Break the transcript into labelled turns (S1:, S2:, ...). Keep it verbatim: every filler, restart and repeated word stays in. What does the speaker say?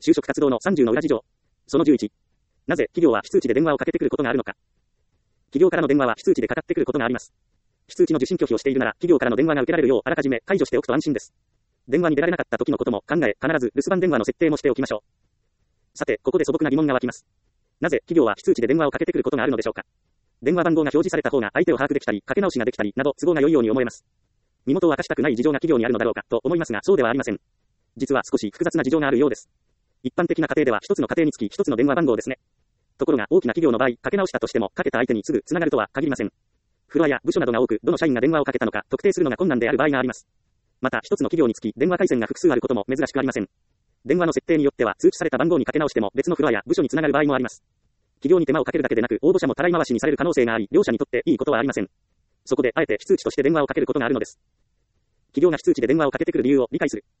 S1: 就職活動のさんじゅうの裏事情。そのじゅういち。なぜ企業は非通知で電話をかけてくることがあるのか。企業からの電話は非通知でかかってくることがあります。非通知の受信拒否をしているなら、企業からの電話が受けられるようあらかじめ解除しておくと安心です。電話に出られなかった時のことも考え、必ず留守番電話の設定もしておきましょう。さて、ここで素朴な疑問が湧きます。なぜ企業は非通知で電話をかけてくることがあるのでしょうか。電話番号が表示された方が相手を把握できたり、かけ直しができたりなど都合が良いように思えます。身元を明かしたくない事情が企業にあるのだろうかと思いますが、そうではありません。実は少し複雑な事情があるようです。一般的な家庭では一つの家庭につき一つの電話番号ですね。ところが大きな企業の場合、かけ直したとしてもかけた相手にすぐつながるとは限りません。フロアや部署などが多く、どの社員が電話をかけたのか特定するのが困難である場合があります。また一つの企業につき電話回線が複数あることも珍しくありません。電話の設定によっては通知された番号にかけ直しても別のフロアや部署につながる場合もあります。企業に手間をかけるだけでなく、応募者もたらい回しにされる可能性があり、両者にとっていいことはありません。そこであえて非通知として電話をかけることがあるのです。企業が非通知で電話をかけてくる理由を理解する。